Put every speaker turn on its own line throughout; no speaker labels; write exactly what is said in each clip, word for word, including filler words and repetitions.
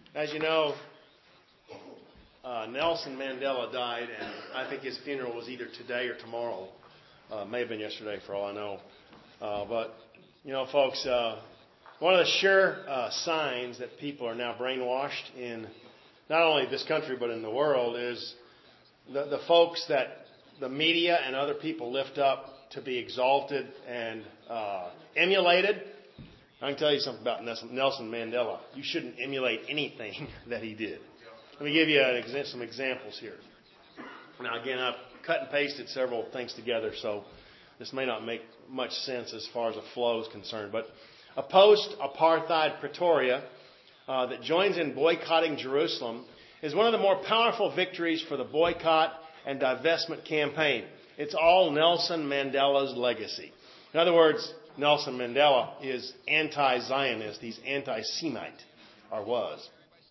As you know, uh, Nelson Mandela died, and I think his funeral was either today or tomorrow. Uh, may have been yesterday, for all I know. Uh, but, you know, folks, uh, one of the sure uh, signs that people are now brainwashed in not only this country but in the world is the, the folks that the media and other people lift up to be exalted and uh, emulated. I can tell you something about Nelson Mandela. You shouldn't emulate anything that he did. Let me give you an exa- some examples here. Now, again, I've cut and pasted several things together, so this may not make much sense as far as a flow is concerned. But a post-apartheid Pretoria uh, that joins in boycotting Jerusalem is one of the more powerful victories for the boycott and divestment campaign. It's all Nelson Mandela's legacy. In other words, Nelson Mandela is anti-Zionist. He's anti-Semite, or was.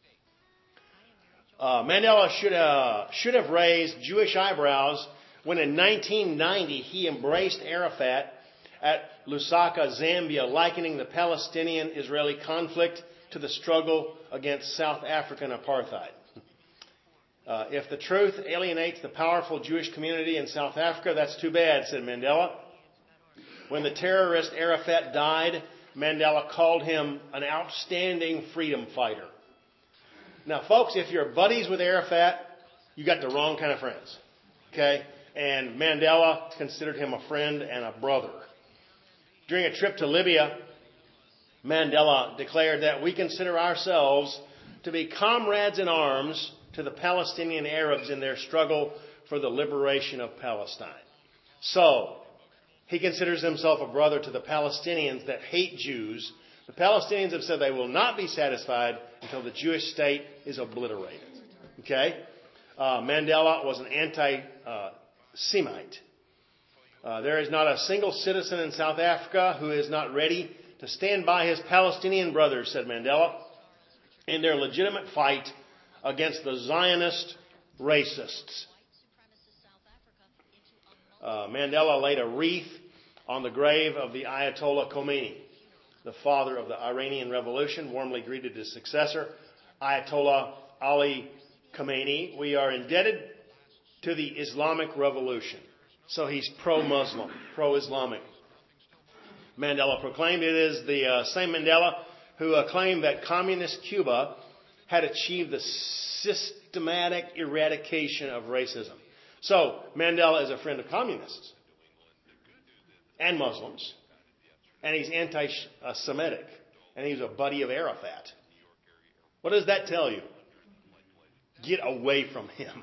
Uh, Mandela should, uh, should have raised Jewish eyebrows when in nineteen ninety he embraced Arafat at Lusaka, Zambia, likening the Palestinian-Israeli conflict to the struggle against South African apartheid. Uh, if the truth alienates the powerful Jewish community in South Africa, that's too bad, said Mandela. When the terrorist Arafat died, Mandela called him an outstanding freedom fighter. Now, folks, if you're buddies with Arafat, you got the wrong kind of friends. Okay? And Mandela considered him a friend and a brother. During a trip to Libya, Mandela declared that we consider ourselves to be comrades in arms to the Palestinian Arabs in their struggle for the liberation of Palestine. So, he considers himself a brother to the Palestinians that hate Jews. The Palestinians have said they will not be satisfied until the Jewish state is obliterated. Okay? Uh, Mandela was an anti-Semite. Uh, there is not a single citizen in South Africa who is not ready to stand by his Palestinian brothers, said Mandela, in their legitimate fight against the Zionist racists. Uh, Mandela laid a wreath on the grave of the Ayatollah Khomeini, the father of the Iranian Revolution, warmly greeted his successor, Ayatollah Ali Khamenei. We are indebted to the Islamic Revolution. So he's pro-Muslim, pro-Islamic. Mandela proclaimed it is the uh, same Mandela who uh, claimed that communist Cuba had achieved the systematic eradication of racism. So, Mandela is a friend of communists and Muslims, and he's anti-Semitic, and he's a buddy of Arafat. What does that tell you? Get away from him.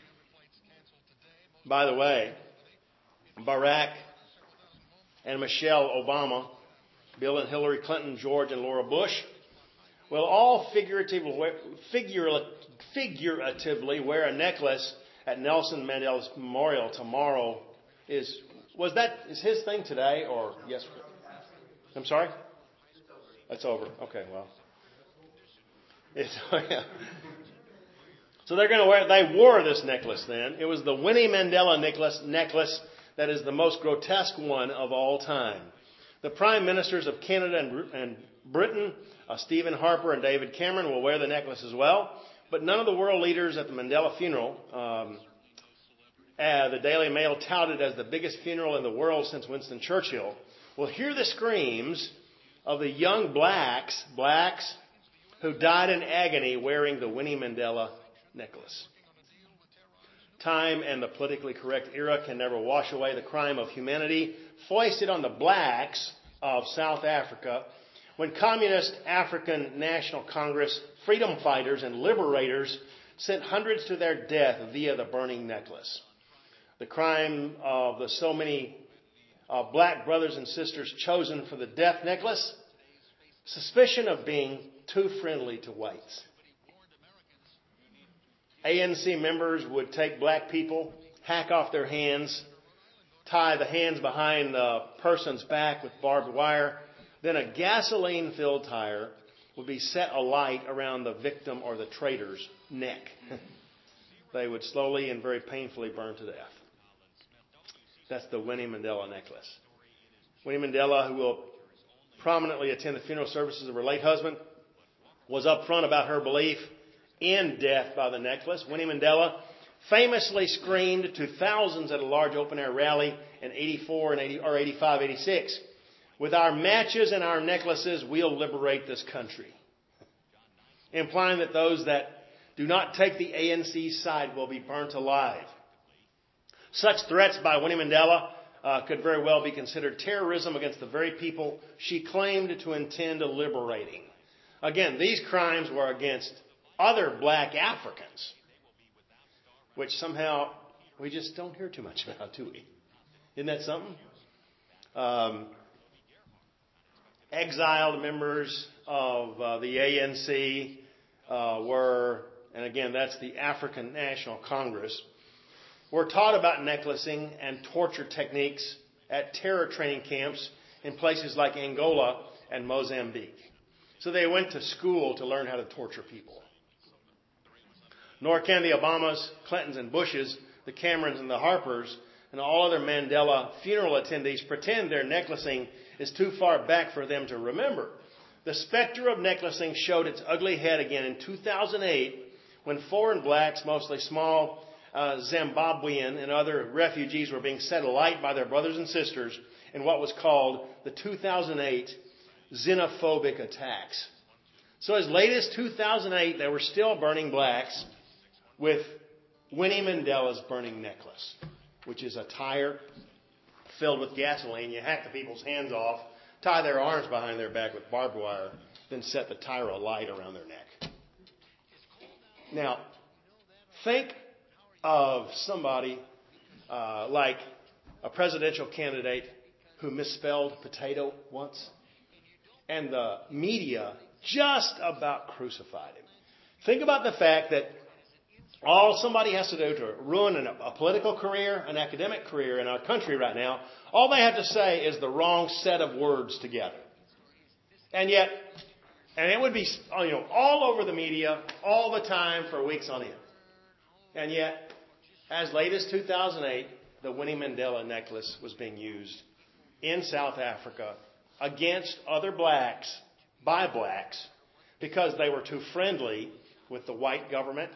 By the way, Barack and Michelle Obama, Bill and Hillary Clinton, George and Laura Bush will all figuratively, figuratively wear a necklace at Nelson Mandela's memorial tomorrow. Is was that is his thing today or yesterday? I'm sorry? That's over. Okay, well. It's, yeah. So they're going to wear, they wore this necklace then. It was the Winnie Mandela necklace, necklace that is the most grotesque one of all time. The Prime Ministers of Canada and, and Britain, uh, Stephen Harper and David Cameron, will wear the necklace as well. But none of the world leaders at the Mandela funeral, um, uh, the Daily Mail touted as the biggest funeral in the world since Winston Churchill, will hear the screams of the young blacks, blacks who died in agony wearing the Winnie Mandela necklace. Time and the politically correct era can never wash away the crime of humanity foisted on the blacks of South Africa when Communist African National Congress freedom fighters and liberators sent hundreds to their death via the burning necklace. The crime of the so many uh, black brothers and sisters chosen for the death necklace, suspicion of being too friendly to whites. A N C members would take black people, hack off their hands, tie the hands behind the person's back with barbed wire. Then a gasoline-filled tire would be set alight around the victim or the traitor's neck. They would slowly and very painfully burn to death. That's the Winnie Mandela necklace. Winnie Mandela, who will prominently attend the funeral services of her late husband, was upfront about her belief in death by the necklace. Winnie Mandela famously screamed to thousands at a large open-air rally in eighty-four and eighty, or eighty-five, eighty-six, "With our matches and our necklaces, we'll liberate this country," implying that those that do not take the A N C's side will be burnt alive. Such threats by Winnie Mandela uh, could very well be considered terrorism against the very people she claimed to intend liberating. Again, these crimes were against other black Africans, which somehow we just don't hear too much about, do we? Isn't that something? Um, exiled members of uh, the A N C uh, were, and again, that's the African National Congress, were taught about necklacing and torture techniques at terror training camps in places like Angola and Mozambique. So they went to school to learn how to torture people. Nor can the Obamas, Clintons, and Bushes, the Camerons, and the Harpers, and all other Mandela funeral attendees pretend their necklacing is too far back for them to remember. The specter of necklacing showed its ugly head again in two thousand eight when foreign blacks, mostly small uh, Zimbabwean and other refugees, were being set alight by their brothers and sisters in what was called the two thousand eight xenophobic attacks. So as late as two thousand eight, they were still burning blacks with Winnie Mandela's burning necklace, which is a tire filled with gasoline. You hack the people's hands off, tie their arms behind their back with barbed wire, then set the tire alight around their neck. Now, think of somebody uh, like a presidential candidate who misspelled potato once, and the media just about crucified him. Think about the fact that all somebody has to do to ruin an, a political career, an academic career in our country right now, all they have to say is the wrong set of words together. And yet, and it would be, you know, all over the media, all the time for weeks on end. And yet, as late as two thousand eight, the Winnie Mandela necklace was being used in South Africa against other blacks, by blacks, because they were too friendly with the white government.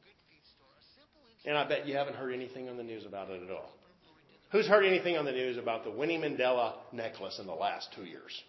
And I bet you haven't heard anything on the news about it at all. Who's heard anything on the news about the Winnie Mandela necklace in the last two years?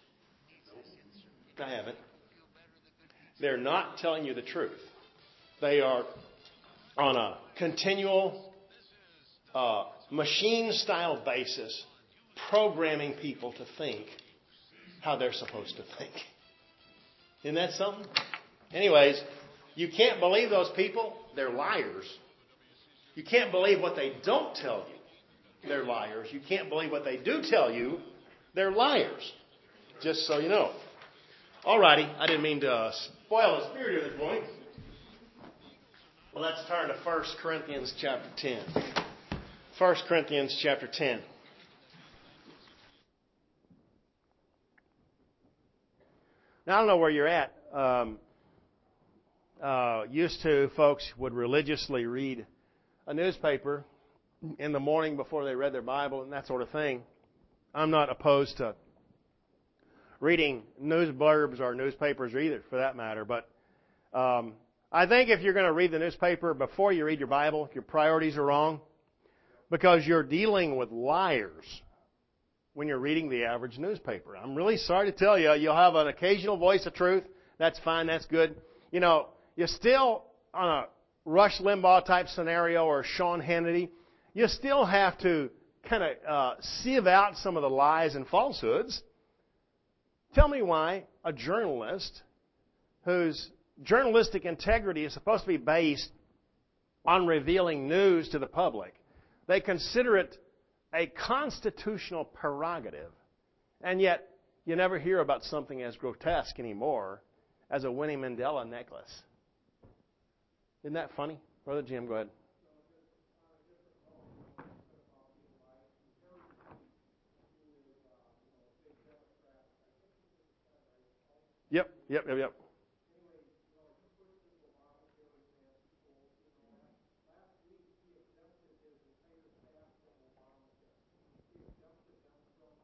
I haven't. They're not telling you the truth. They are on a continual uh, machine-style basis programming people to think how they're supposed to think. Isn't that something? Anyways, you can't believe those people. They're liars. You can't believe what they don't tell you. They're liars. You can't believe what they do tell you. They're liars. Just so you know. Alrighty, I didn't mean to uh, spoil the spirit of this morning. Well, let's turn to First Corinthians chapter ten. First Corinthians chapter ten. Now, I don't know where you're at. Um, uh, used to, folks would religiously read a newspaper in the morning before they read their Bible and that sort of thing. I'm not opposed to reading news blurbs or newspapers either, for that matter. But um, I think if you're going to read the newspaper before you read your Bible, your priorities are wrong, because you're dealing with liars when you're reading the average newspaper. I'm really sorry to tell you, you'll have an occasional voice of truth. That's fine. That's good. You know, you're still on a Rush Limbaugh type scenario or Sean Hannity. You still have to kind of uh, sieve out some of the lies and falsehoods. Tell me why a journalist whose journalistic integrity is supposed to be based on revealing news to the public, they consider it a constitutional prerogative, and yet you never hear about something as grotesque anymore as a Winnie Mandela necklace. Isn't that funny? Brother Jim, go ahead. Yep, yep, yep, yep.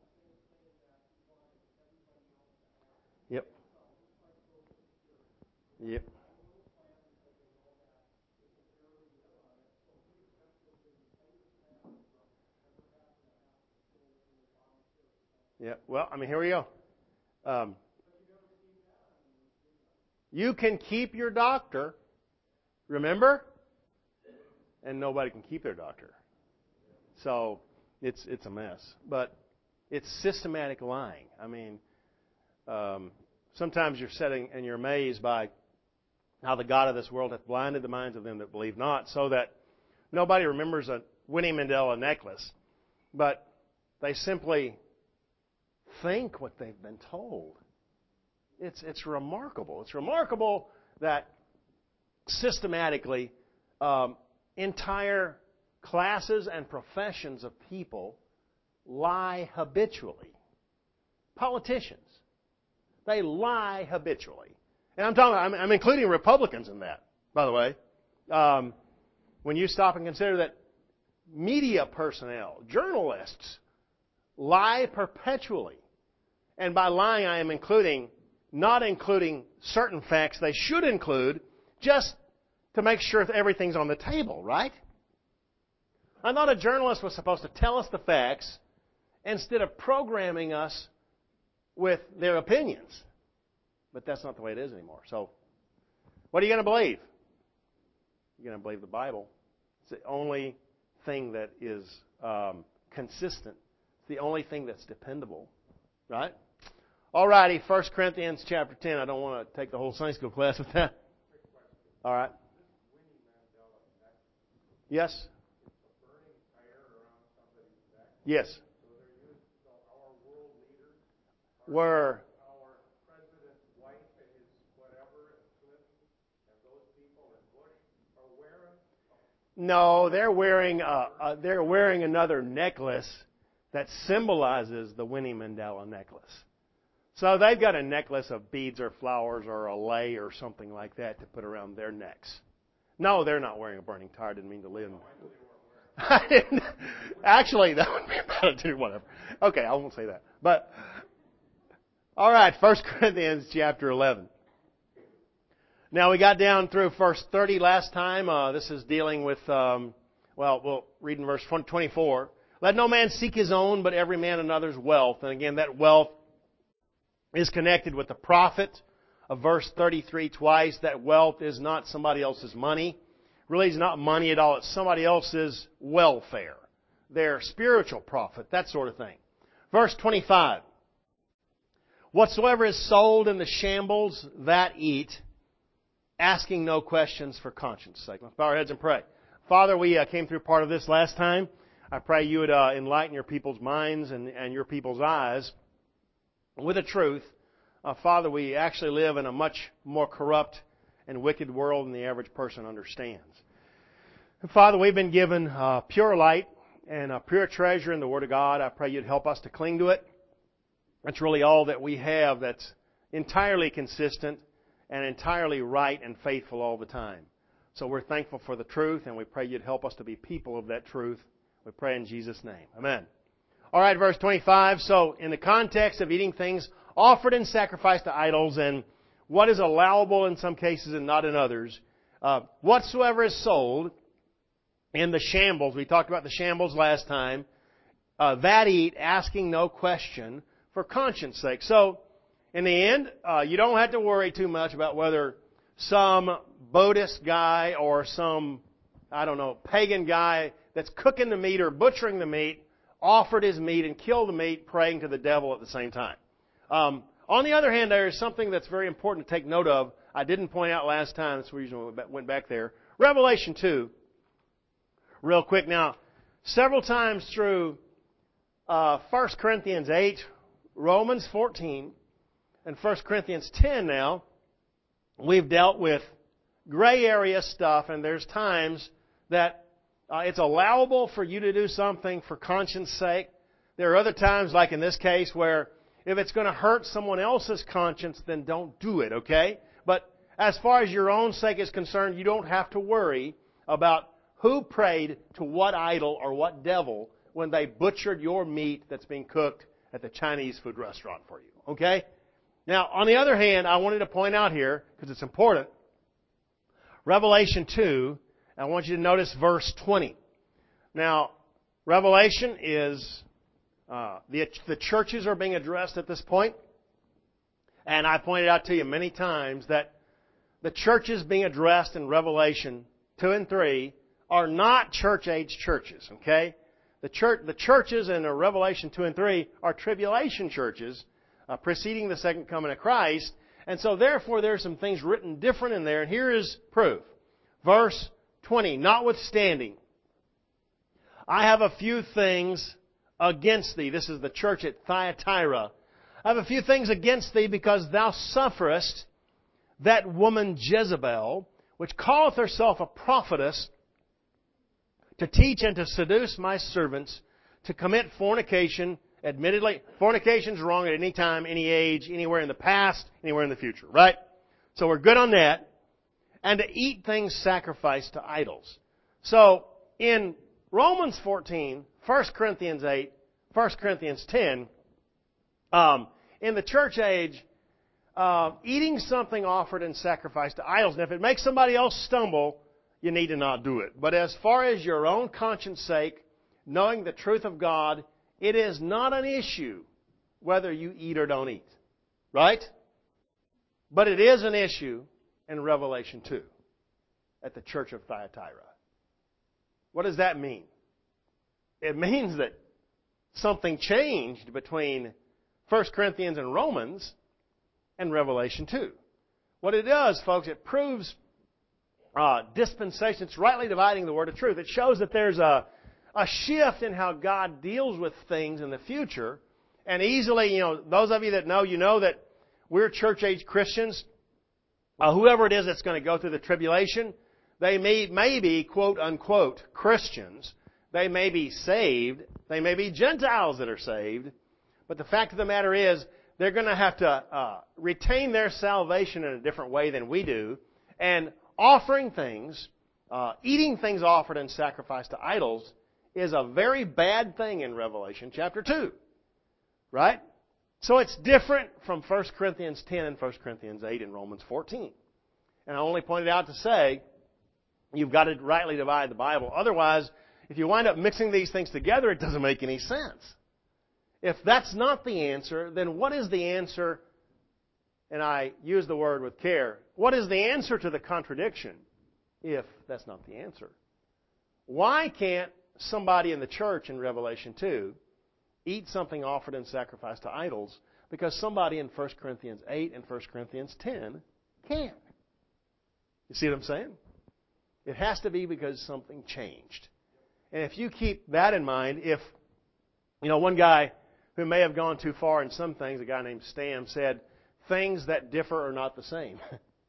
Yep. Yep. Yeah. Well, I mean, here we go. Um, you can keep your doctor, remember? And nobody can keep their doctor. So it's it's a mess. But it's systematic lying. I mean, um, sometimes you're sitting and you're amazed by how the God of this world hath blinded the minds of them that believe not, so that nobody remembers a Winnie Mandela necklace, but they simply think what they've been told. It's it's remarkable. It's remarkable that systematically um, entire classes and professions of people lie habitually. Politicians, they lie habitually, and I'm talking. I'm, I'm including Republicans in that, by the way. Um, when you stop and consider that media personnel, journalists, lie perpetually. And by lying, I am including, not including certain facts they should include, just to make sure that everything's on the table, right? I thought a journalist was supposed to tell us the facts instead of programming us with their opinions. But that's not the way it is anymore. So, what are you going to believe? You're going to believe the Bible. It's the only thing that is um, consistent. It's the only thing that's dependable. Right? All righty, First Corinthians chapter ten. I don't want to take the whole Sunday school class with that. All right. Yes? Yes. Were No, they're wearing a, a, they're wearing another necklace that symbolizes the Winnie Mandela necklace. So they've got a necklace of beads or flowers or a lei or something like that to put around their necks. No, they're not wearing a burning tire. I didn't mean to live. I didn't. Actually, that would be about it too. Whatever. Okay, I won't say that. But all right, First Corinthians chapter eleven. Now we got down through verse thirty last time. Uh, this is dealing with, um, well, we'll read in verse twenty-four. Let no man seek his own, but every man another's wealth. And again, that wealth is connected with the profit of verse thirty-three twice. That wealth is not somebody else's money. Really, it's not money at all. It's somebody else's welfare, their spiritual profit, that sort of thing. Verse twenty-five. Whatsoever is sold in the shambles, that eat, asking no questions for conscience sake. Let's bow our heads and pray. Father, we uh, came through part of this last time. I pray you would uh, enlighten your people's minds and, and your people's eyes with the truth. Uh, Father, we actually live in a much more corrupt and wicked world than the average person understands. And Father, we've been given uh, pure light and a pure treasure in the Word of God. I pray you'd help us to cling to it. That's really all that we have that's entirely consistent and entirely right and faithful all the time. So we're thankful for the truth, and we pray you'd help us to be people of that truth. We pray in Jesus' name. Amen. All right, verse twenty-five. So in the context of eating things offered in sacrifice to idols and what is allowable in some cases and not in others, uh, whatsoever is sold in the shambles, we talked about the shambles last time, uh, that eat, asking no question for conscience sake. So in the end, uh, you don't have to worry too much about whether some Buddhist guy or some, I don't know, pagan guy that's cooking the meat or butchering the meat offered his meat and killed the meat praying to the devil at the same time. Um, on the other hand, there is something that's very important to take note of. I didn't point out last time. That's the reason I went back there. Revelation two. Real quick now. Several times through uh, First Corinthians eight, Romans fourteen, and First Corinthians ten now, we've dealt with gray area stuff, and there's times that uh, it's allowable for you to do something for conscience sake. There are other times, like in this case, where if it's going to hurt someone else's conscience, then don't do it, okay? But as far as your own sake is concerned, you don't have to worry about who prayed to what idol or what devil when they butchered your meat that's being cooked at the Chinese food restaurant for you, okay? Now, on the other hand, I wanted to point out here, because it's important, Revelation two, I want you to notice verse twenty. Now, Revelation is, uh, the, the churches are being addressed at this point. And I pointed out to you many times that the churches being addressed in Revelation two and three are not church-age churches, okay? The church, the churches in Revelation two and three are tribulation churches uh, preceding the second coming of Christ. And so therefore there are some things written different in there. And here is proof. Verse twenty, notwithstanding, I have a few things against thee. This is the church at Thyatira. I have a few things against thee because thou sufferest that woman Jezebel, which calleth herself a prophetess, to teach and to seduce my servants to commit fornication. Admittedly, fornication is wrong at any time, any age, anywhere in the past, anywhere in the future, right? So we're good on that. And to eat things sacrificed to idols. So in Romans fourteen, First Corinthians eight, First Corinthians ten, um, in the church age, uh, eating something offered and sacrificed to idols. Now, if it makes somebody else stumble, you need to not do it. But as far as your own conscience sake, knowing the truth of God, it is not an issue whether you eat or don't eat. Right? But it is an issue in Revelation two at the church of Thyatira. What does that mean? It means that something changed between First Corinthians and Romans and Revelation two. What it does, folks, it proves uh, dispensation. It's rightly dividing the word of truth. It shows that there's a, a shift in how God deals with things in the future. And easily, you know, those of you that know, you know that we're church-age Christians. Uh, whoever it is that's going to go through the tribulation, they may, may be, quote, unquote, Christians. They may be saved. They may be Gentiles that are saved. But the fact of the matter is, they're going to have to uh, retain their salvation in a different way than we do. And offering things, uh, eating things offered and sacrificed to idols is a very bad thing in Revelation chapter two. Right? So it's different from First Corinthians ten and First Corinthians eight and Romans fourteen. And I only pointed out to say, you've got to rightly divide the Bible. Otherwise, if you wind up mixing these things together, it doesn't make any sense. If that's not the answer, then what is the answer? And I use the word with care. What is the answer to the contradiction if that's not the answer? Why can't somebody in the church in Revelation two eat something offered and sacrificed to idols because somebody in First Corinthians eight and First Corinthians ten can? You see what I'm saying? It has to be because something changed. And if you keep that in mind, if, you know, one guy who may have gone too far in some things, a guy named Stam, said, things that differ are not the same.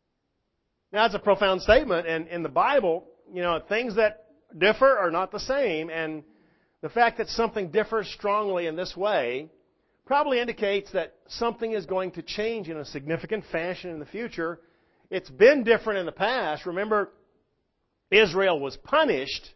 Now, that's a profound statement, and in the Bible, you know, things that differ are not the same, and the fact that something differs strongly in this way probably indicates that something is going to change in a significant fashion in the future. It's been different in the past. Remember, Israel was punished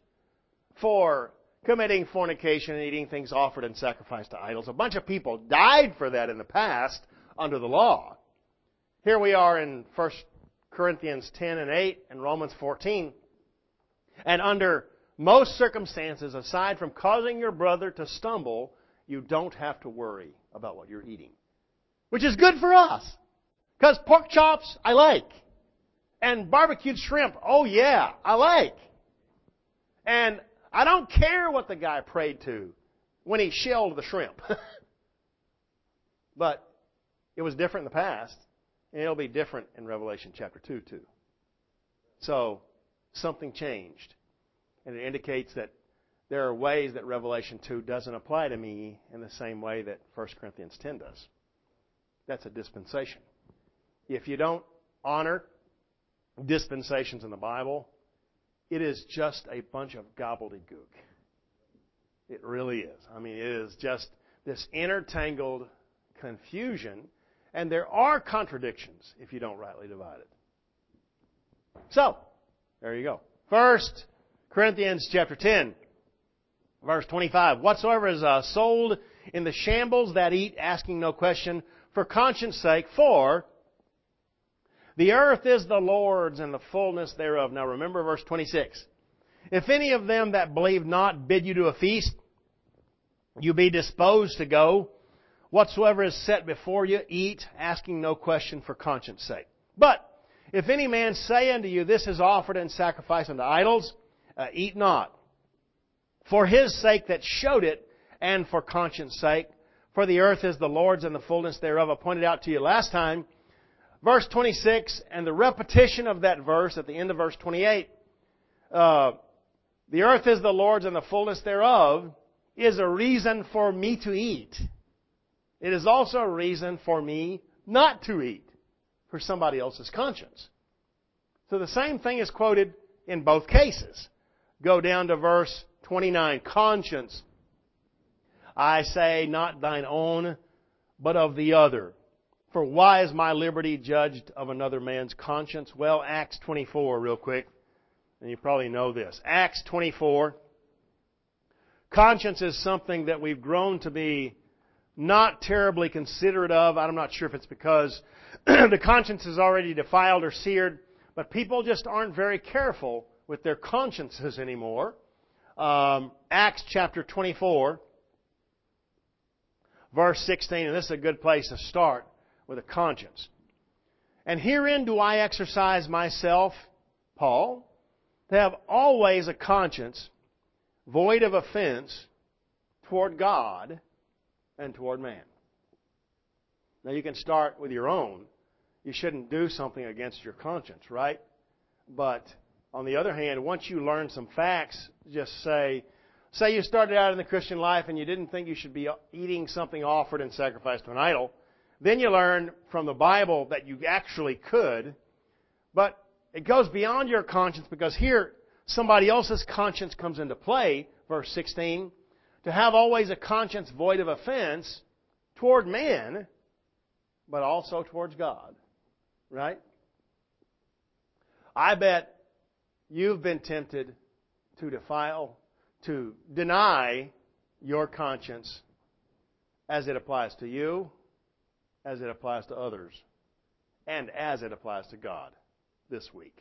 for committing fornication and eating things offered and sacrificed to idols. A bunch of people died for that in the past under the law. Here we are in First Corinthians ten and eight and Romans fourteen. And under most circumstances, aside from causing your brother to stumble, you don't have to worry about what you're eating. Which is good for us. Because pork chops, I like. And barbecued shrimp, oh yeah, I like. And I don't care what the guy prayed to when he shelled the shrimp. But it was different in the past, and it'll be different in Revelation chapter two too. So, something changed. And it indicates that there are ways that Revelation two doesn't apply to me in the same way that First Corinthians ten does. That's a dispensation. If you don't honor dispensations in the Bible, it is just a bunch of gobbledygook. It really is. I mean, it is just this intertangled confusion, and there are contradictions if you don't rightly divide it. So, there you go. First Corinthians chapter ten, verse twenty-five. Whatsoever is uh, sold in the shambles that eat, asking no question, for conscience sake, for The earth is the Lord's and the fullness thereof. Now remember verse twenty-six. If any of them that believe not bid you to a feast, you be disposed to go. Whatsoever is set before you, eat, asking no question for conscience sake. But if any man say unto you, this is offered in sacrifice unto idols, uh, eat not. For his sake that showed it, and for conscience sake. For the earth is the Lord's and the fullness thereof. I pointed out to you last time. Verse twenty-six, and the repetition of that verse at the end of verse twenty-eight. Uh, the earth is the Lord's and the fullness thereof is a reason for me to eat. It is also a reason for me not to eat, for somebody else's conscience. So the same thing is quoted in both cases. Go down to verse twenty-nine. Conscience, I say, not thine own, but of the other. For why is my liberty judged of another man's conscience? Well, Acts twenty-four, real quick. And you probably know this. Acts twenty-four. Conscience is something that we've grown to be not terribly considerate of. I'm not sure if it's because the conscience is already defiled or seared, but people just aren't very careful with their consciences anymore. Um, Acts chapter twenty-four, verse sixteen, and this is a good place to start with a conscience. And herein do I exercise myself, Paul, to have always a conscience void of offense toward God and toward man. Now you can start with your own. You shouldn't do something against your conscience, right? But on the other hand, once you learn some facts, just say, say you started out in the Christian life and you didn't think you should be eating something offered and sacrificed to an idol. Then you learn from the Bible that you actually could. But it goes beyond your conscience, because here somebody else's conscience comes into play. Verse sixteen. To have always a conscience void of offense toward man, but also towards God. Right? I bet you've been tempted to defile, to deny your conscience as it applies to you, as it applies to others, and as it applies to God this week.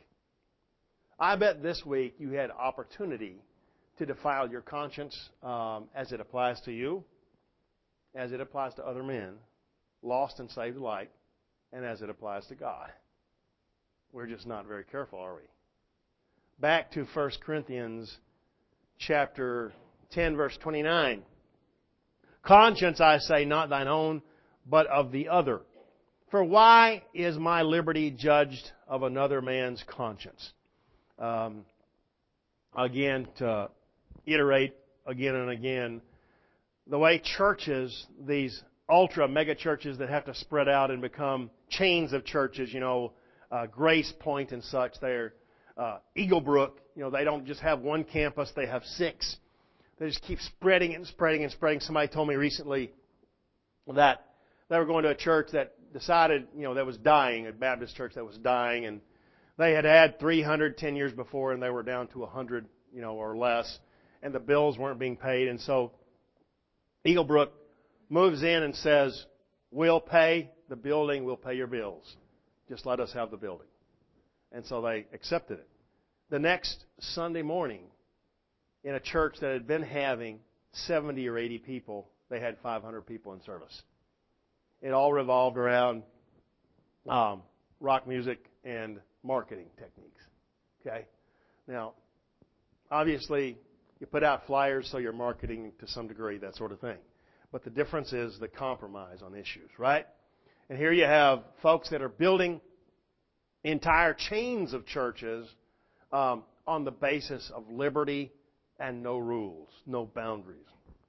I bet this week you had opportunity to defile your conscience um, as it applies to you, as it applies to other men, lost and saved alike, and as it applies to God. We're just not very careful, are we? Back to First Corinthians chapter ten, verse twenty-nine. Conscience, I say, not thine own, but of the other. For why is my liberty judged of another man's conscience? Um, again, to iterate again and again, the way churches, these ultra mega churches that have to spread out and become chains of churches, you know, uh, Grace Point and such, they're uh, Eagle Brook, you know, they don't just have one campus, they have six. They just keep spreading and spreading and spreading. Somebody told me recently that they were going to a church that decided, you know, that was dying, a Baptist church that was dying, and they had had three hundred ten years before, and they were down to one hundred, you know, or less, and the bills weren't being paid. And so Eagle Brook moves in and says, we'll pay the building, we'll pay your bills. Just let us have the building. And so they accepted it. The next Sunday morning, in a church that had been having seventy or eighty people, they had five hundred people in service. It all revolved around um, rock music and marketing techniques. Okay? Now, obviously, you put out flyers, so you're marketing to some degree, that sort of thing. But the difference is the compromise on issues, right? And here you have folks that are building entire chains of churches um, on the basis of liberty and no rules, no boundaries.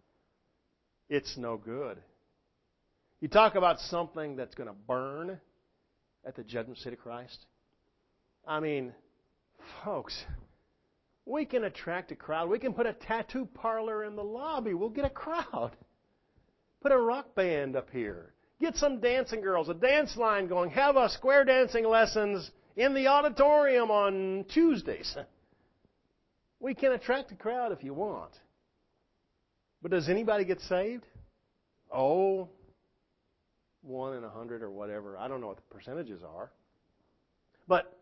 It's no good. You talk about something that's going to burn at the judgment seat of Christ. I mean, folks, we can attract a crowd. We can put a tattoo parlor in the lobby. We'll get a crowd. Put a rock band up here. Get some dancing girls, a dance line going. Have a square dancing lessons in the auditorium on Tuesdays. We can attract a crowd if you want. But does anybody get saved? Oh, one in a hundred or whatever. I don't know what the percentages are. But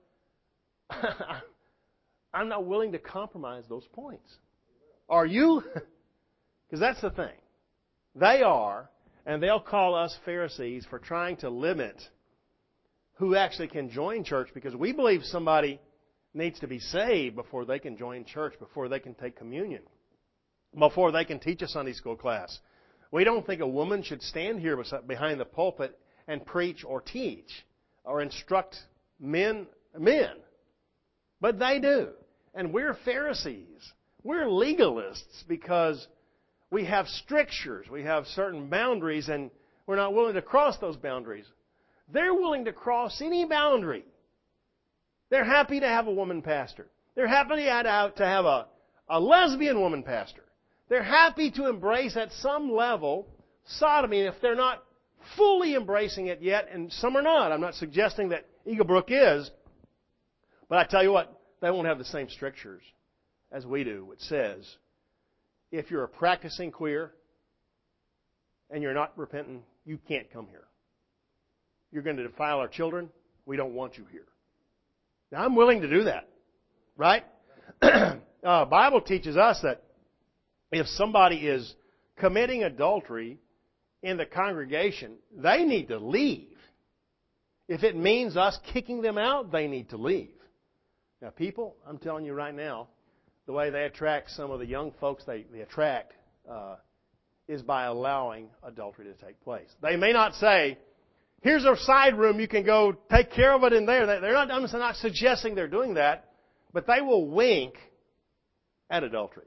I'm not willing to compromise those points. Are you? Because that's the thing. They are, and they'll call us Pharisees for trying to limit who actually can join church, because we believe somebody needs to be saved before they can join church, before they can take communion, before they can teach a Sunday school class. We don't think a woman should stand here behind the pulpit and preach or teach or instruct men, men. But they do. And we're Pharisees. We're legalists because we have strictures. We have certain boundaries, and we're not willing to cross those boundaries. They're willing to cross any boundary. They're happy to have a woman pastor. They're happy to have a, a lesbian woman pastor. They're happy to embrace at some level sodomy, if they're not fully embracing it yet, and some are not. I'm not suggesting that Eagle Brook is, but I tell you what, they won't have the same strictures as we do. It says, if you're a practicing queer and you're not repentant, you can't come here. You're going to defile our children. We don't want you here. Now, I'm willing to do that, right? uh, Bible teaches us that if somebody is committing adultery in the congregation, they need to leave. If it means us kicking them out, they need to leave. Now, people, I'm telling you right now, the way they attract some of the young folks they, they attract uh, is by allowing adultery to take place. They may not say, here's a side room, you can go take care of it in there. They're not, I'm not suggesting they're doing that, but they will wink at adultery.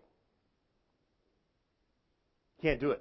Can't do it.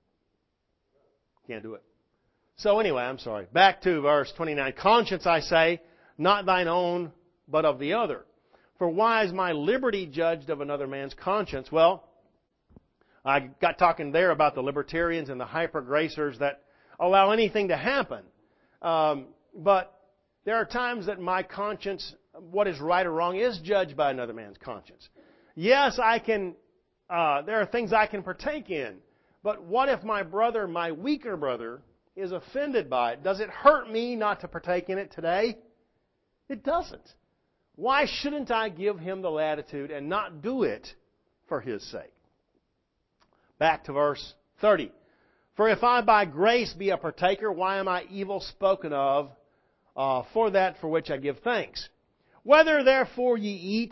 Can't do it. So anyway, I'm sorry. Back to verse twenty-nine. Conscience, I say, not thine own, but of the other. For why is my liberty judged of another man's conscience? Well, I got talking there about the libertarians and the hyper-gracers that allow anything to happen. Um, but there are times that my conscience, what is right or wrong, is judged by another man's conscience. Yes, I can, uh, there are things I can partake in. But what if my brother, my weaker brother, is offended by it? Does it hurt me not to partake in it today? It doesn't. Why shouldn't I give him the latitude and not do it for his sake? Back to verse thirty. For if I by grace be a partaker, why am I evil spoken of uh, for that for which I give thanks? Whether therefore ye eat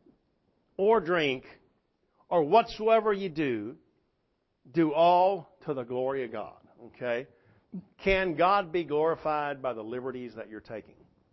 or drink or whatsoever ye do, do all to the glory of God. Okay? Can God be glorified by the liberties that you're taking?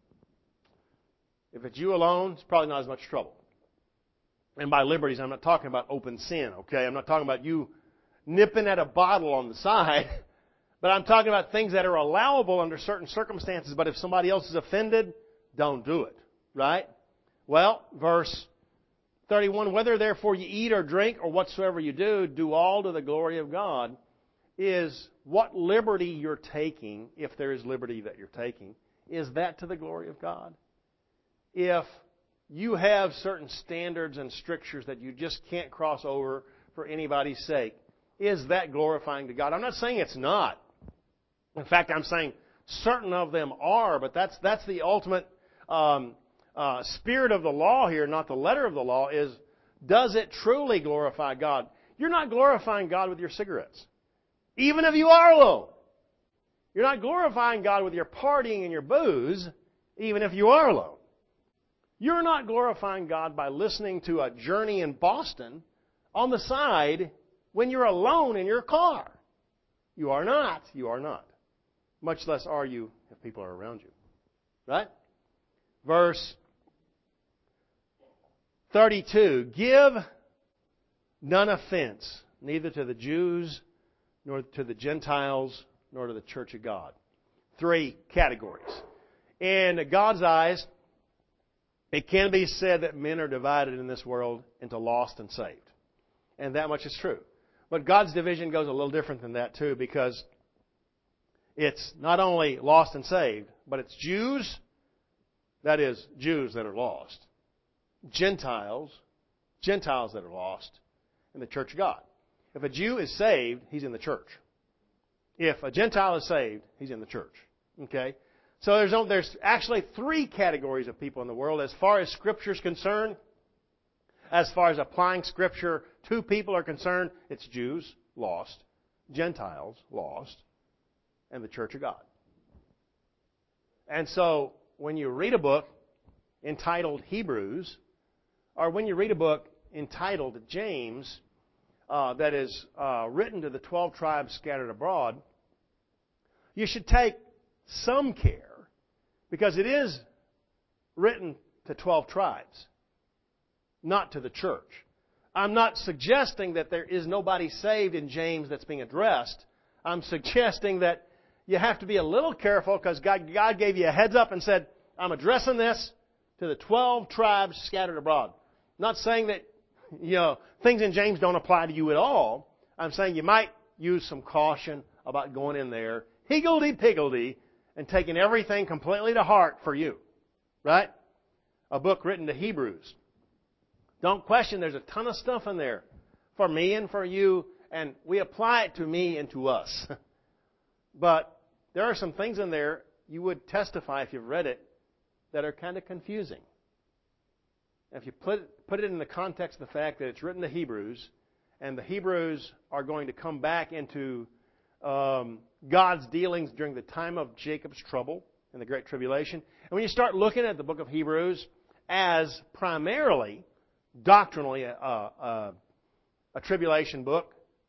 If it's you alone, it's probably not as much trouble. And by liberties, I'm not talking about open sin, okay? I'm not talking about you nipping at a bottle on the side, but I'm talking about things that are allowable under certain circumstances, but if somebody else is offended, don't do it, right? Well, verse thirty-one, whether therefore you eat or drink or whatsoever you do, do all to the glory of God, is what liberty you're taking, if there is liberty that you're taking, is that to the glory of God? If you have certain standards and strictures that you just can't cross over for anybody's sake, is that glorifying to God? I'm not saying it's not. In fact, I'm saying certain of them are, but that's that's the ultimate um, uh, spirit of the law here, not the letter of the law, is does it truly glorify God? You're not glorifying God with your cigarettes, even if you are alone. You're not glorifying God with your partying and your booze, even if you are alone. You're not glorifying God by listening to a Journey in Boston on the side when you're alone in your car. You are not. You are not. Much less are you if people are around you. Right? Verse thirty-two. Give none offense, neither to the Jews, nor to the Gentiles, nor to the church of God. Three categories. In God's eyes, it can be said that men are divided in this world into lost and saved. And that much is true. But God's division goes a little different than that too, because it's not only lost and saved, but it's Jews, that is, Jews that are lost, Gentiles, Gentiles that are lost, and the church of God. If a Jew is saved, he's in the church. If a Gentile is saved, he's in the church. Okay? So there's, no, there's actually three categories of people in the world as far as Scripture is concerned. As far as applying Scripture to people are concerned, it's Jews, lost, Gentiles, lost, and the Church of God. And so when you read a book entitled Hebrews, or when you read a book entitled James, uh, that is uh, written to the twelve tribes scattered abroad, you should take some care, because it is written to twelve tribes, not to the church. I'm not suggesting that there is nobody saved in James that's being addressed. I'm suggesting that you have to be a little careful because God, God gave you a heads up and said, I'm addressing this to the twelve tribes scattered abroad. Not saying that, you know, things in James don't apply to you at all. I'm saying you might use some caution about going in there, higgledy-piggledy, and taking everything completely to heart for you. Right? A book written to Hebrews. Don't question, there's a ton of stuff in there for me and for you, and we apply it to me and to us. But there are some things in there, you would testify if you've read it, that are kind of confusing. If you put, put it in the context of the fact that it's written to Hebrews, and the Hebrews are going to come back into um, God's dealings during the time of Jacob's trouble and the Great Tribulation. And when you start looking at the book of Hebrews as primarily, doctrinally, a, a, a tribulation book,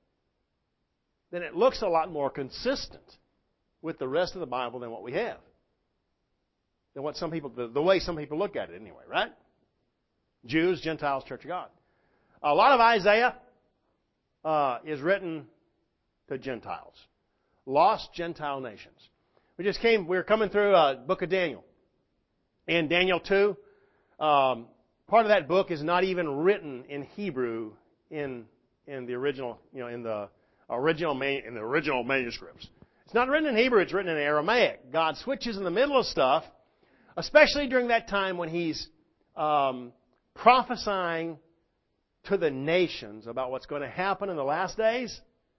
then it looks a lot more consistent with the rest of the Bible than what we have. Than what some people, the, the way some people look at it anyway, right? Jews, Gentiles, Church of God. A lot of Isaiah uh, is written to Gentiles. Lost Gentile nations. We just came, we were coming through uh, book of Daniel. In Daniel two, um, part of that book is not even written in Hebrew in in the original, you know, in the original in the original manuscripts. It's not written in Hebrew, it's written in Aramaic. God switches in the middle of stuff, especially during that time when He's um, prophesying to the nations about what's going to happen in the last days.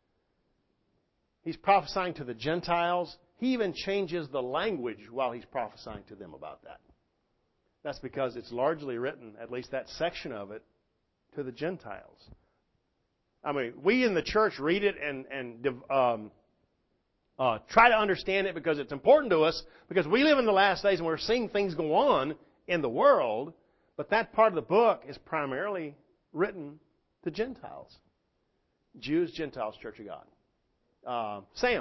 He's prophesying to the Gentiles. He even changes the language while He's prophesying to them about that. That's because it's largely written, at least that section of it, to the Gentiles. I mean, we in the church read it and, and um, uh, try to understand it because it's important to us, because we live in the last days and we're seeing things go on in the world, but that part of the book is primarily written to Gentiles. Jews, Gentiles, Church of God. Uh, Sam.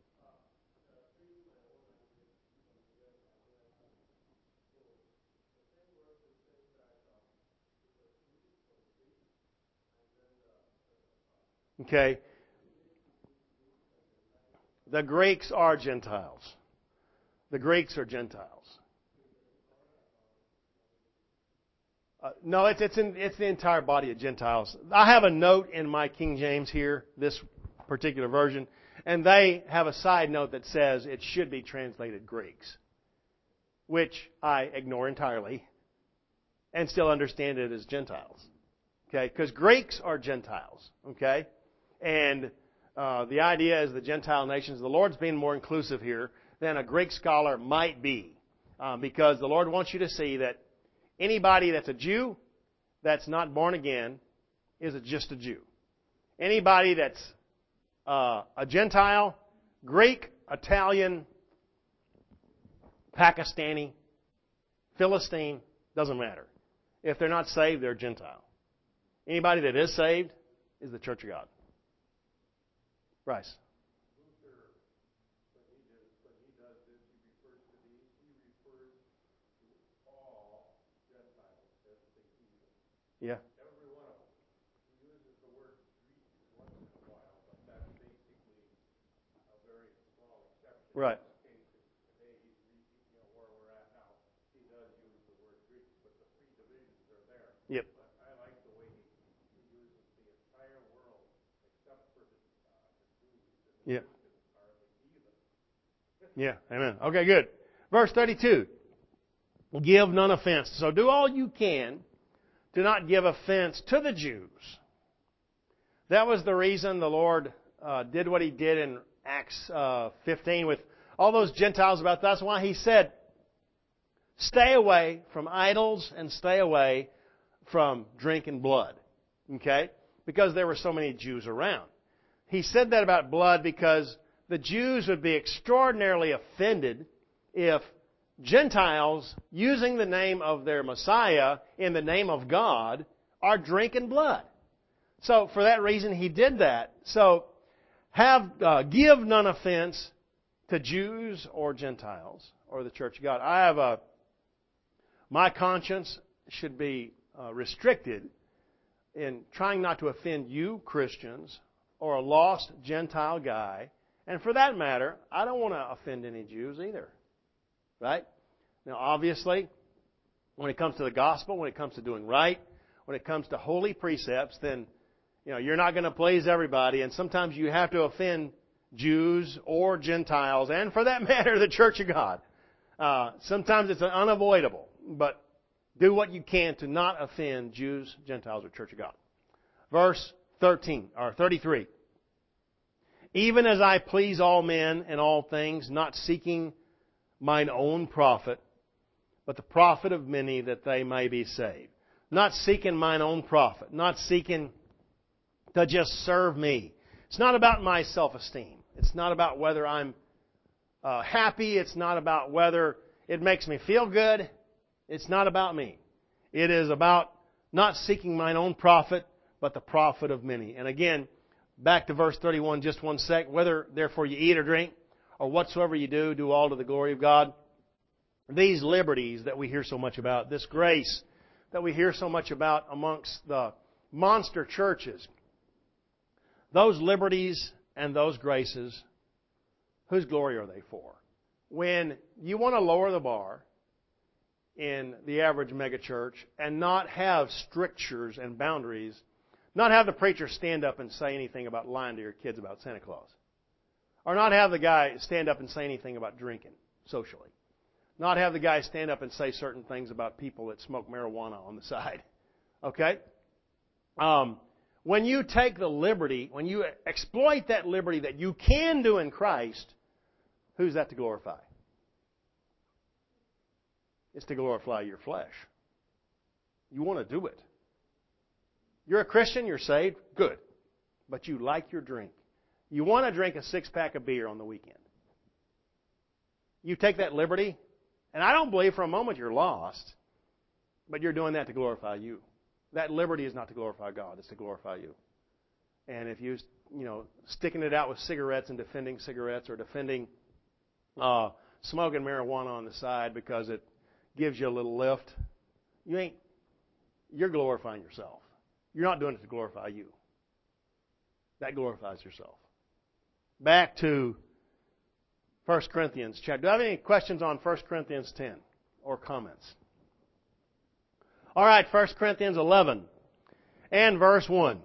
Okay. The Greeks are Gentiles. The Greeks are Gentiles. Uh, no, it's it's, in, it's the entire body of Gentiles. I have a note in my King James here, this particular version, and they have a side note that says it should be translated Greeks, which I ignore entirely and still understand it as Gentiles. Okay, because Greeks are Gentiles. Okay. And uh, the idea is the Gentile nations, the Lord's being more inclusive here than a Greek scholar might be. Um, because the Lord wants you to see that anybody that's a Jew that's not born again is just a Jew. Anybody that's uh, a Gentile, Greek, Italian, Pakistani, Philistine, doesn't matter. If they're not saved, they're Gentile. Anybody that is saved is the Church of God. Bryce.
Luther, when he, does, when he does this, he refers to these, he refers to all Gentiles as the heathen.
Yeah.
Every one of them. He uses the word Greek once in a while, but that's basically a very small exception.
Right.
In this case, today, he's, you know, where we're at now, he does use the word Greek, but the three divisions are there.
Yep.
But I like the way he, he uses the entire world, except for the
Yeah. Yeah. Amen. Okay, good. Verse thirty-two. Give none offense. So do all you can to not give offense to the Jews. That was the reason the Lord uh, did what He did in Acts uh, fifteen with all those Gentiles about. That's why he said, stay away from idols and stay away from drinking blood. Okay? Because there were so many Jews around. He said that about blood because the Jews would be extraordinarily offended if Gentiles, using the name of their Messiah in the name of God, are drinking blood. So for that reason, he did that. So have uh, give none offense to Jews or Gentiles or the Church of God. I have a my conscience should be uh, restricted in trying not to offend you Christians or a lost Gentile guy. And for that matter, I don't want to offend any Jews either. Right? Now, obviously, when it comes to the gospel, when it comes to doing right, when it comes to holy precepts, then you know you're not going to please everybody, and sometimes you have to offend Jews or Gentiles, and for that matter, the Church of God. Uh, sometimes it's unavoidable, but do what you can to not offend Jews, Gentiles, or Church of God. Verse thirteen or thirty-three. Even as I please all men in all things, not seeking mine own profit, but the profit of many that they may be saved. Not seeking mine own profit. Not seeking to just serve me. It's not about my self-esteem. It's not about whether I'm uh, happy. It's not about whether it makes me feel good. It's not about me. It is about not seeking mine own profit, but the profit of many. And again, back to verse thirty-one, just one sec. Whether therefore you eat or drink, or whatsoever you do, do all to the glory of God. These liberties that we hear so much about, this grace that we hear so much about amongst the monster churches, those liberties and those graces, whose glory are they for? When you want to lower the bar in the average megachurch and not have strictures and boundaries, not have the preacher stand up and say anything about lying to your kids about Santa Claus, or not have the guy stand up and say anything about drinking socially, not have the guy stand up and say certain things about people that smoke marijuana on the side. Okay? Um, when you take the liberty, when you exploit that liberty that you can do in Christ, who's that to glorify? It's to glorify your flesh. You want to do it. You're a Christian, you're saved, good. But you like your drink. You want to drink a six-pack of beer on the weekend. You take that liberty, and I don't believe for a moment you're lost, but you're doing that to glorify you. That liberty is not to glorify God, it's to glorify you. And if you, you know, sticking it out with cigarettes and defending cigarettes or defending uh, smoking marijuana on the side because it gives you a little lift, you ain't, you're glorifying yourself. You're not doing it to glorify you. That glorifies yourself. Back to First Corinthians chapter. Do I have any questions on First Corinthians ten or comments? All right, First Corinthians eleven and verse one.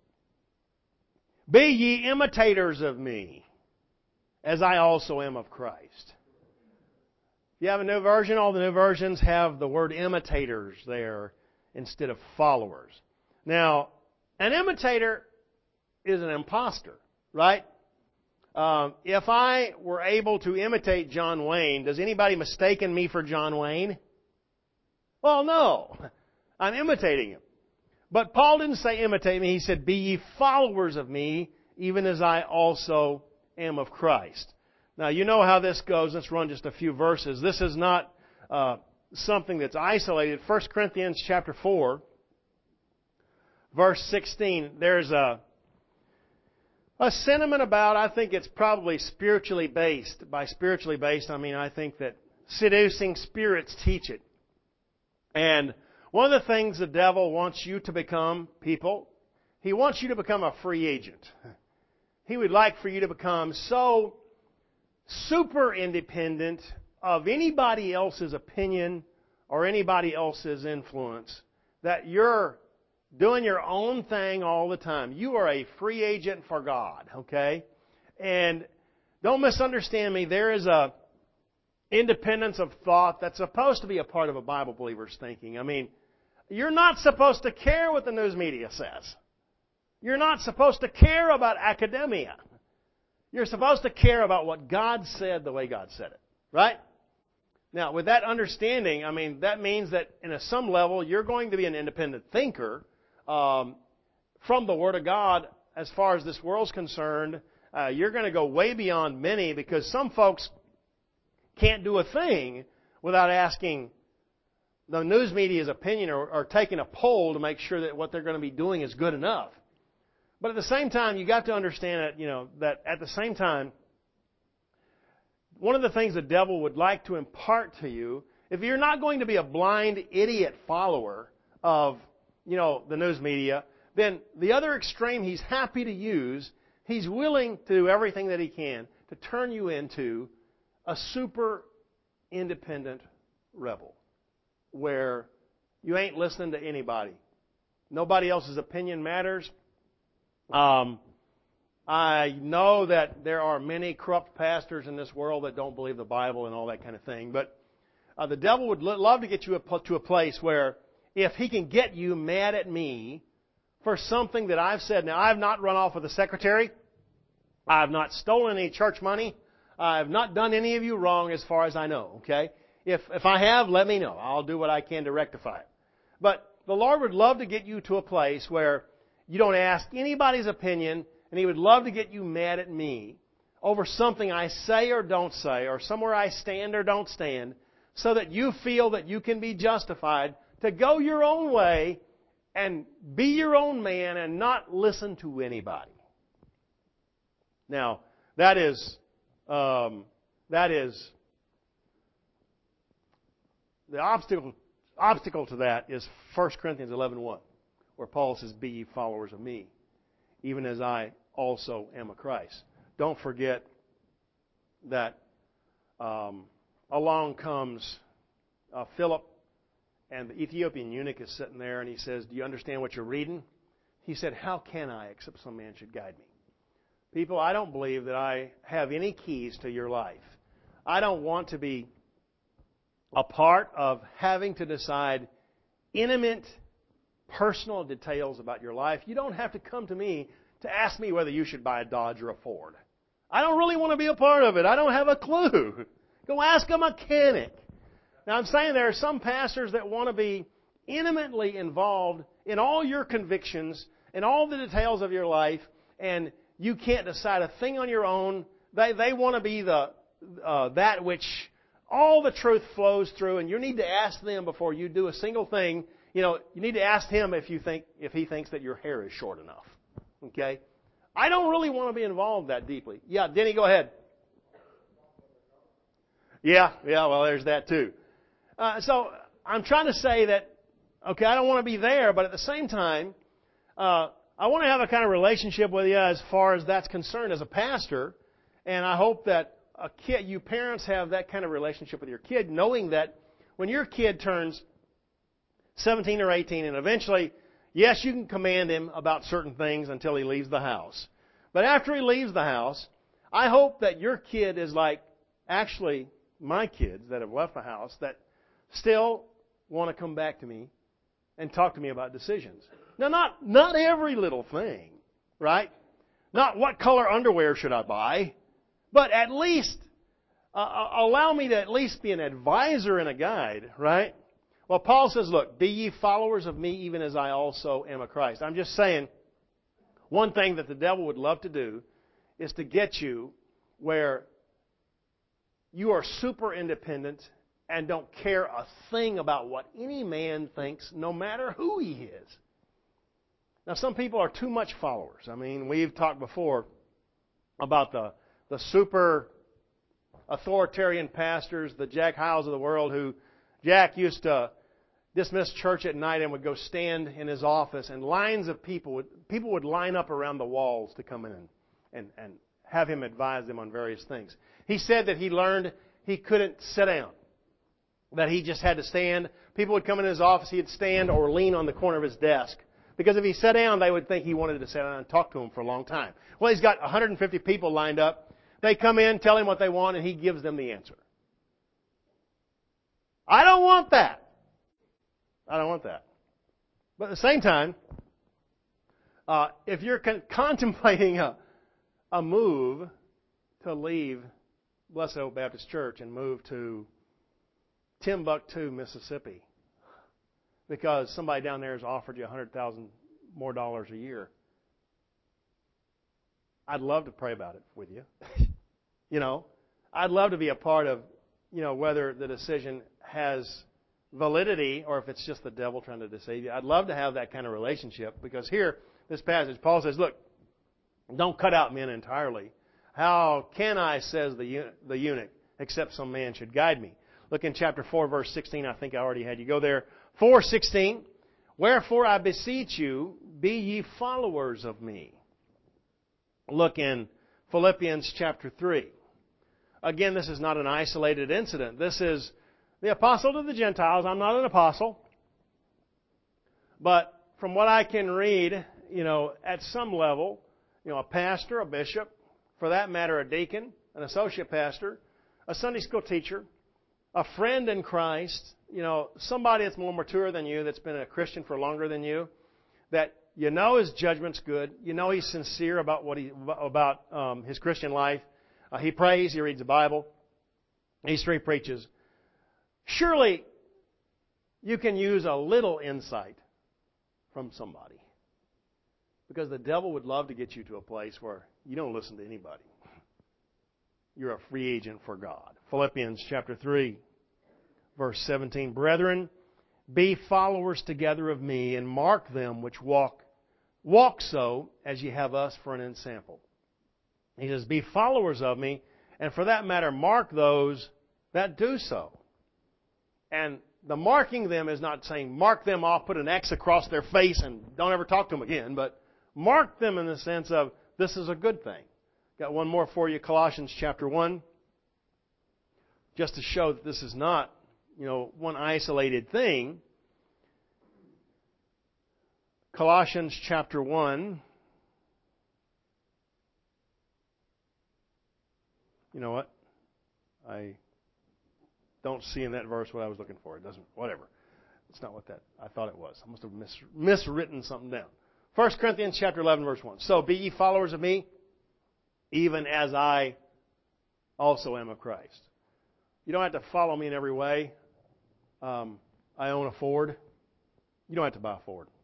Be ye imitators of me, as I also am of Christ. If you have a new version, all the new versions have the word imitators there instead of followers. Now, an imitator is an imposter, right? Um, if I were able to imitate John Wayne, does anybody mistaken me for John Wayne? Well, no. I'm imitating him. But Paul didn't say imitate me. He said, be ye followers of me, even as I also am of Christ. Now, you know how this goes. Let's run just a few verses. This is not uh, something that's isolated. First Corinthians chapter four, verse sixteen. There's a, a sentiment about, I think it's probably spiritually based. By spiritually based, I mean I think that seducing spirits teach it. And one of the things the devil wants you to become, people, he wants you to become a free agent. He would like for you to become so super independent of anybody else's opinion or anybody else's influence that you're doing your own thing all the time. You are a free agent for God, okay? And don't misunderstand me. There is a independence of thought that's supposed to be a part of a Bible believer's thinking. I mean, you're not supposed to care what the news media says. You're not supposed to care about academia. You're supposed to care about what God said the way God said it. Right? Now, with that understanding, I mean, that means that in a some level, you're going to be an independent thinker um, from the Word of God as far as this world's concerned. Uh, you're going to go way beyond many, because some folks can't do a thing without asking the news media's opinion or, or taking a poll to make sure that what they're going to be doing is good enough. But at the same time, you got to understand that, you know, that at the same time, one of the things the devil would like to impart to you, if you're not going to be a blind idiot follower of, you know, the news media, then the other extreme he's happy to use, he's willing to do everything that he can to turn you into a super independent rebel, where you ain't listening to anybody. Nobody else's opinion matters. Um, I know that there are many corrupt pastors in this world that don't believe the Bible and all that kind of thing, but uh, the devil would love to get you to a place where if he can get you mad at me for something that I've said. Now, I've not run off with a secretary. I've not stolen any church money. I've not done any of you wrong as far as I know, okay? If if I have, let me know. I'll do what I can to rectify it. But the Lord would love to get you to a place where you don't ask anybody's opinion, and He would love to get you mad at me over something I say or don't say, or somewhere I stand or don't stand, so that you feel that you can be justified to go your own way and be your own man and not listen to anybody. Now, that is, um, that is, the obstacle, obstacle to that is First Corinthians eleven one, where Paul says, "Be ye followers of me, even as I also am of Christ." Don't forget that um, along comes uh, Philip, and the Ethiopian eunuch is sitting there, and he says, "Do you understand what you're reading?" He said, "How can I, except some man should guide me?" People, I don't believe that I have any keys to your life. I don't want to be a part of having to decide intimate, personal details about your life. You don't have to come to me to ask me whether you should buy a Dodge or a Ford. I don't really want to be a part of it. I don't have a clue. Go ask a mechanic. Now, I'm saying there are some pastors that want to be intimately involved in all your convictions and all the details of your life, and you can't decide a thing on your own. They they want to be the uh, that which all the truth flows through, and you need to ask them before you do a single thing. You know, you need to ask him if you think if he thinks that your hair is short enough. Okay? I don't really want to be involved that deeply. Yeah, Denny, go ahead. Yeah, yeah, well, there's that too. Uh, so I'm trying to say that, okay, I don't want to be there, but at the same time, uh, I want to have a kind of relationship with you as far as that's concerned as a pastor, and I hope that a kid, you parents have that kind of relationship with your kid, knowing that when your kid turns seventeen or eighteen, and eventually, yes, you can command him about certain things until he leaves the house. But after he leaves the house, I hope that your kid is like, actually, my kids that have left the house that still want to come back to me and talk to me about decisions. Now, not, not every little thing, right? Not what color underwear should I buy, but at least uh, allow me to at least be an advisor and a guide, right? Well, Paul says, look, be ye followers of me even as I also am of Christ. I'm just saying, one thing that the devil would love to do is to get you where you are super independent and don't care a thing about what any man thinks, no matter who he is. Now, some people are too much followers. I mean, we've talked before about the, the super authoritarian pastors, the Jack Hyles of the world, who Jack used to dismiss church at night and would go stand in his office, and lines of people would people would line up around the walls to come in and, and, and have him advise them on various things. He said that he learned he couldn't sit down, that he just had to stand. People would come in his office, he'd stand or lean on the corner of his desk. Because if he sat down, they would think he wanted to sit down and talk to him for a long time. Well, he's got one hundred fifty people lined up. They come in, tell him what they want, and he gives them the answer. I don't want that. I don't want that. But at the same time, uh, if you're con- contemplating a, a move to leave Blessed Hope Baptist Church and move to Timbuktu, Mississippi, because somebody down there has offered you one hundred thousand dollars more dollars a year. I'd love to pray about it with you. You know, I'd love to be a part of, you know, whether the decision has validity or if it's just the devil trying to deceive you. I'd love to have that kind of relationship, because here, this passage, Paul says, look, don't cut out men entirely. How can I, says the, the eunuch, except some man should guide me? Look in chapter four, verse sixteen. I think I already had you go there. four sixteen. Wherefore I beseech you, be ye followers of me. Look in Philippians chapter three. Again, this is not an isolated incident. This is the apostle to the Gentiles. I'm not an apostle. But from what I can read, you know, at some level, you know, a pastor, a bishop, for that matter, a deacon, an associate pastor, a Sunday school teacher, a friend in Christ, you know, somebody that's more mature than you, that's been a Christian for longer than you, that you know his judgment's good, you know he's sincere about what he about um, his Christian life. Uh, he prays, he reads the Bible, he street preaches. Surely you can use a little insight from somebody, because the devil would love to get you to a place where you don't listen to anybody. You're a free agent for God. Philippians chapter three, verse seventeen. Brethren, be followers together of me, and mark them which walk walk so as ye have us for an ensample. He says, be followers of me, and for that matter, mark those that do so. And the marking them is not saying mark them off, put an X across their face, and don't ever talk to them again, but mark them in the sense of this is a good thing. Got one more for you, Colossians chapter one, just to show that this is not, you know, one isolated thing. Colossians chapter one. You know what? I don't see in that verse what I was looking for. It doesn't, whatever. It's not what that, I thought it was. I must have mis, miswritten something down. First Corinthians chapter eleven, verse one. So be ye followers of me, even as I also am of Christ. You don't have to follow me in every way. Um, I own a Ford. You don't have to buy a Ford.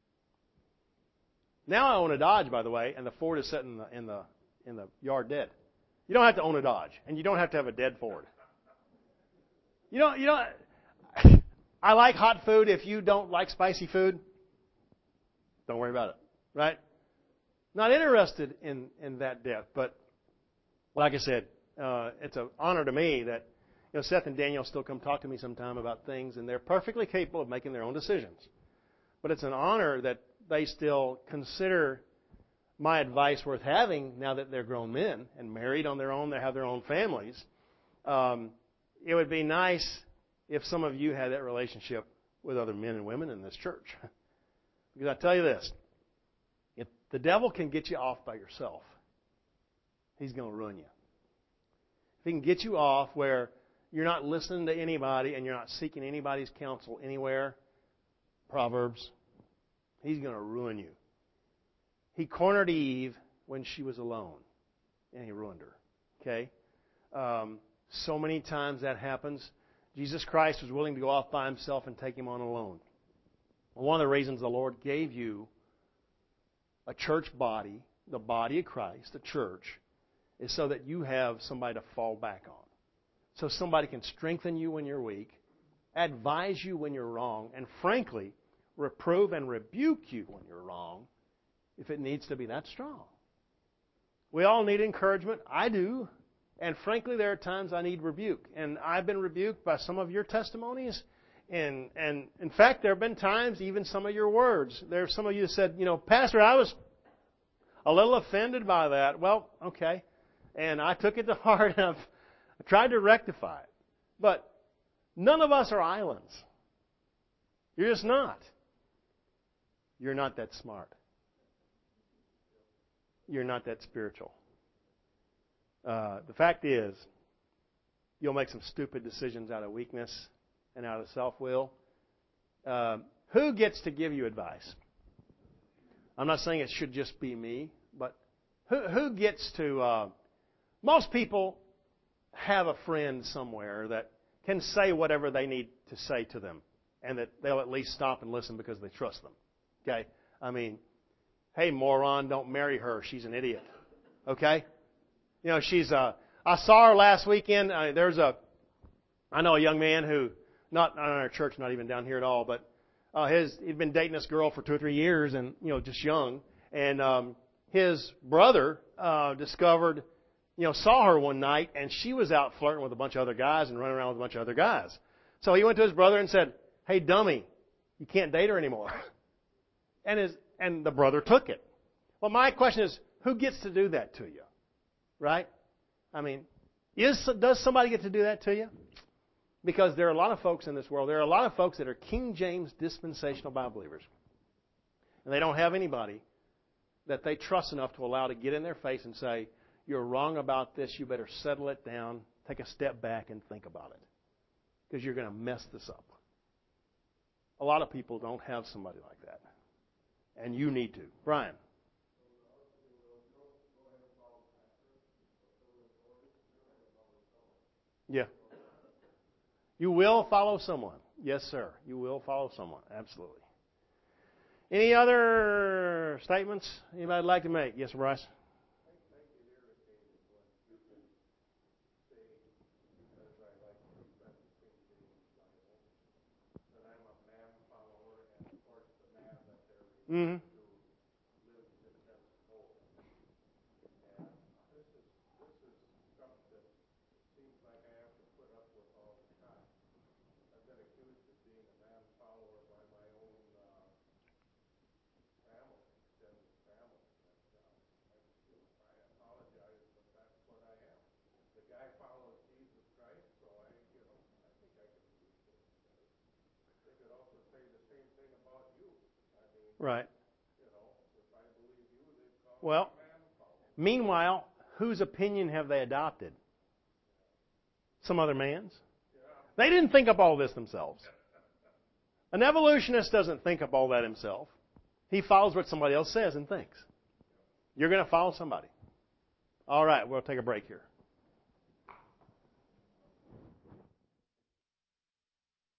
Now I own a Dodge, by the way, and the Ford is sitting in the, in the, in the yard dead. You don't have to own a Dodge, and you don't have to have a dead Ford. You know, you know, I like hot food. If you don't like spicy food, don't worry about it, right? Not interested in, in that death, but like I said, uh, it's an honor to me that, you know, Seth and Daniel still come talk to me sometime about things, and they're perfectly capable of making their own decisions. But it's an honor that they still consider my advice worth having now that they're grown men and married on their own. They have their own families. Um, it would be nice if some of you had that relationship with other men and women in this church. Because I tell you this, if the devil can get you off by yourself, he's going to ruin you. If he can get you off where you're not listening to anybody and you're not seeking anybody's counsel anywhere, Proverbs, he's going to ruin you. He cornered Eve when she was alone, and he ruined her. Okay? Um, so many times that happens. Jesus Christ was willing to go off by himself and take him on alone. One of the reasons the Lord gave you a church body, the body of Christ, the church, is so that you have somebody to fall back on. So somebody can strengthen you when you're weak, advise you when you're wrong, and frankly, reprove and rebuke you when you're wrong, if it needs to be that strong. We all need encouragement. I do. And frankly, there are times I need rebuke. And I've been rebuked by some of your testimonies. And, and in fact, there have been times, even some of your words. There are some of you that said, you know, Pastor, I was a little offended by that. Well, okay. And I took it to heart and I've tried to rectify it. But none of us are islands. You're just not. You're not that smart. You're not that spiritual. Uh, the fact is, you'll make some stupid decisions out of weakness and out of self-will. Uh, who gets to give you advice? I'm not saying it should just be me, but who, who gets to uh, Most people have a friend somewhere that can say whatever they need to say to them, and that they'll at least stop and listen because they trust them. Okay? I mean, hey, moron, don't marry her. She's an idiot. Okay? You know, she's uh I saw her last weekend. Uh, there's a, I know a young man who, not, not in our church, not even down here at all, but uh, his he'd been dating this girl for two or three years, and you know, just young. And um, his brother uh, discovered, you know, saw her one night, and she was out flirting with a bunch of other guys and running around with a bunch of other guys. So he went to his brother and said, "Hey, dummy, you can't date her anymore." And his and the brother took it. Well, my question is, who gets to do that to you, right? I mean, is does somebody get to do that to you? Because there are a lot of folks in this world. There are a lot of folks that are King James dispensational Bible believers, and they don't have anybody that they trust enough to allow to get in their face and say, "You're wrong about this. You better settle it down. Take a step back and think about it, because you're going to mess this up." A lot of people don't have somebody like that, and you need to. Brian. Yeah. You will follow someone. Yes, sir. You will follow someone. Absolutely. Any other statements anybody would like to make? Yes, Bryce? Mm-hmm. Right. Well, meanwhile, whose opinion have they adopted? Some other man's? They didn't think up all this themselves. An evolutionist doesn't think up all that himself. He follows what somebody else says and thinks. You're going to follow somebody. All right, we'll take a break here.